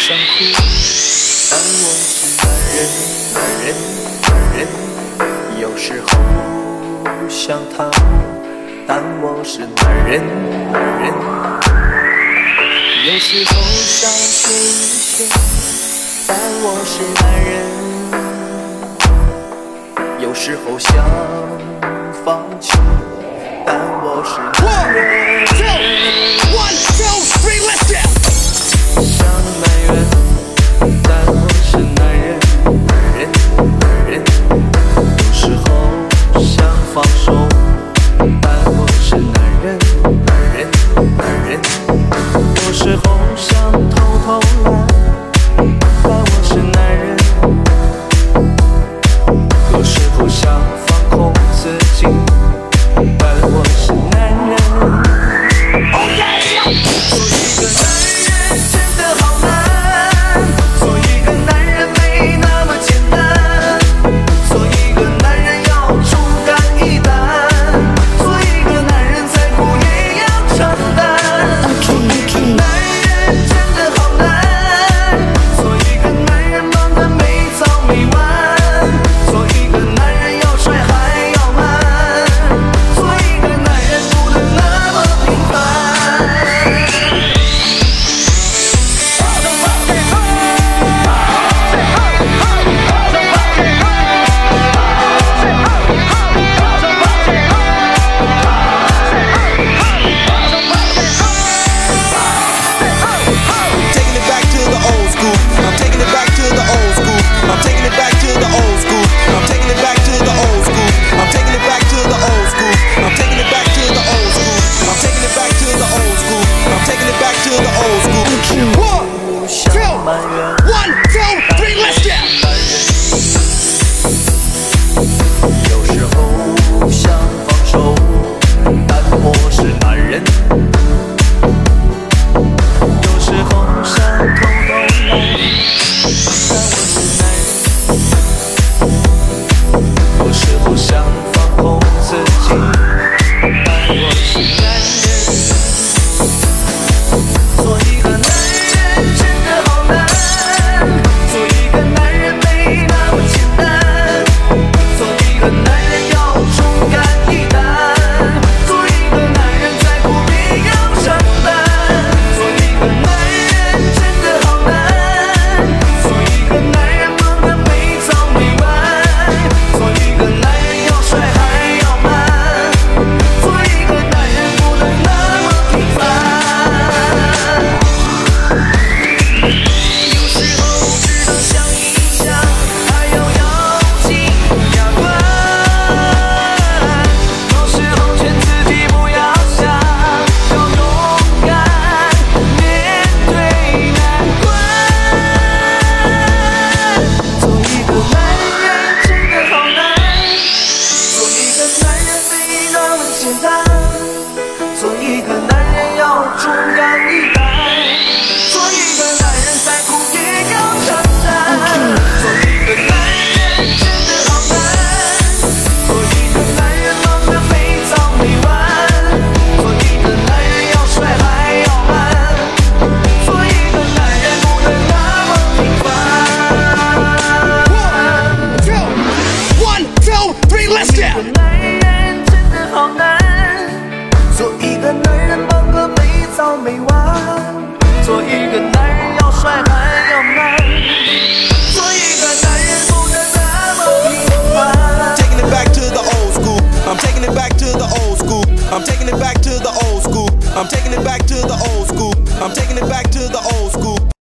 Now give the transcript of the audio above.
想哭，但我是男人，有时候想逃，但我是男人，有时候想睡一睡，但我是男人，有时候想放弃，但我是男人。 One, two, three, let's go! 想埋怨，但我是男人，有时候想放手，但我是男人，有时候想偷偷懒，但我是男人，有时候想放空自己，但我是男人。做一个男人真的好难，做一个男人没那么简单，做一个男人要勇敢一担，做一个男人再苦也要承担。做一个男人真的好难，做一个男人忙得没早没晚，做一个男人要帅还要 man， 做一个男人不能那么平凡。 One, two, three, let's go! 有时候想放手，但我是男人，有时候想偷偷懒，但我是男人，有时候想放空自己，但我是男人。做一个男人真的好难，做一个男人没那么简单，做一个男人要勇敢一担，做一个男人再苦也要承担。做一个男人真的好难，做一个男人忙得没早没晚，做一个男人要帅还要 man， 做一个男人不能那么平凡。有时候只能想一想，还要咬紧牙关，有时候劝自己不要想，要勇敢面对难关。做一个男人真的好难，做一个男人没那么简单，做一个男人要勇敢一担，做一个男人再苦也要承担。做一个男人真的好难，做一个男人忙得没早没晚，做一个男人要帅还要 man， 做一个男人不能那么平凡。 One, two, three, let's 做一 go! 个男人真的好难，做一个男人忙个没早没晚，做一个男人要帅还要 man， 做一个男人不能那么平凡。 Taking it back to the old school. I'm taking it back to the old school. I'm taking it back to the old school. I'm taking it back to the old school. I'm taking it back to the old school.